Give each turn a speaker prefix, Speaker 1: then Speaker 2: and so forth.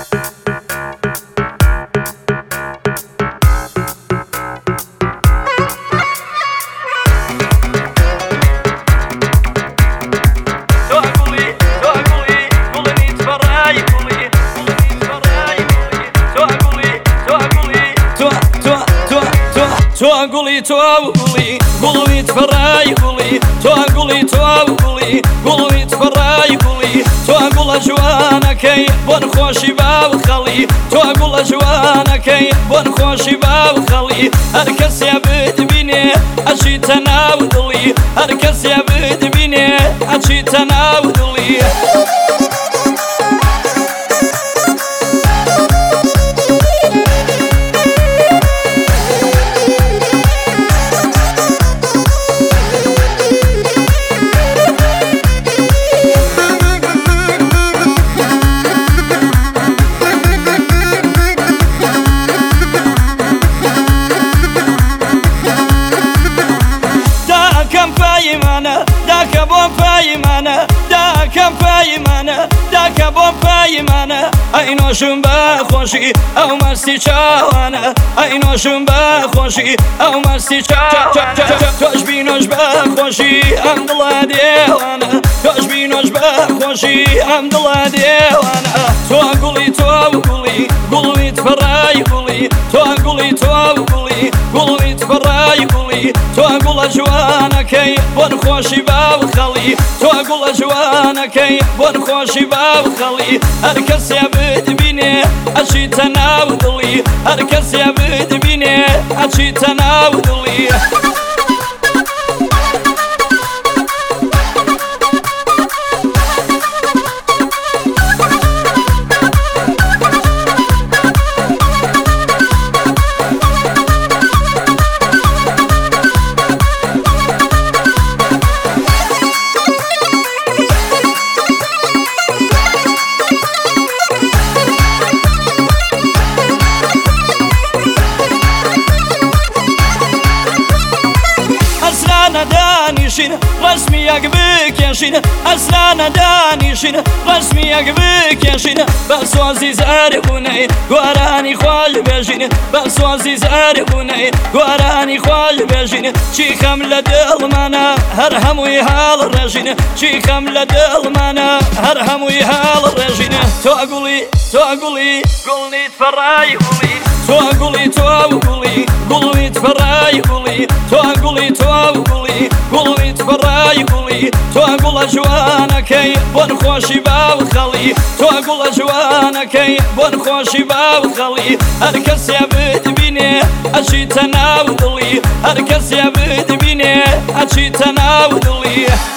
Speaker 1: توقولي توقولي قولي تفراي قولي توقولي توقولي قولي تفراي قولي توقول جوانكي بون خوشي باو خلي توقول جوانكي بون خوشي باو خلي هركس يبد بيني أشي تناودلي هركس يبد بيني أشي تناودلي داك بوم فايمانه داك فايمانه داك بوم فايمانه اينو شنبا خوشي او مستی چاوانه اينو شنبا خوشي او مستی چاوانه توش بینوش با خوشي ام دل دیوانه توش بینوش با خوشي ام دل دیوانه توقولي توقولي قولي تفراي قولي توقولي توقولي قولي تفراي قولي توقول جوانكي بون خوشي باو خلي توقول جوانكي بون خوشي باو خلي هركس يبد بيني أشي تناودلي هركس يبد بيني أشي تناودلي دانيشين رسميك بكيشين أسلانا دانيشين رسميك بكيشين بس وزيز أرهوني قراني خوال بيجين بس وزيز أرهوني قراني خوال بيجين شي خملة دلمانا هرهم ويهال رجين شي خملة دلمانا هرهم ويهال رجين توقولي توقولي قولي تفراي قولي توقولي توقولي قولي تفراي قولي توقولي توقولي قولي تفراي قولي توقول جوانكي بون خوشي باو خلي توقول جوانكي بون خوشي باو خلي هركس يبد بيني أشي تناودلي هركس يبد بيني أشي تناودلي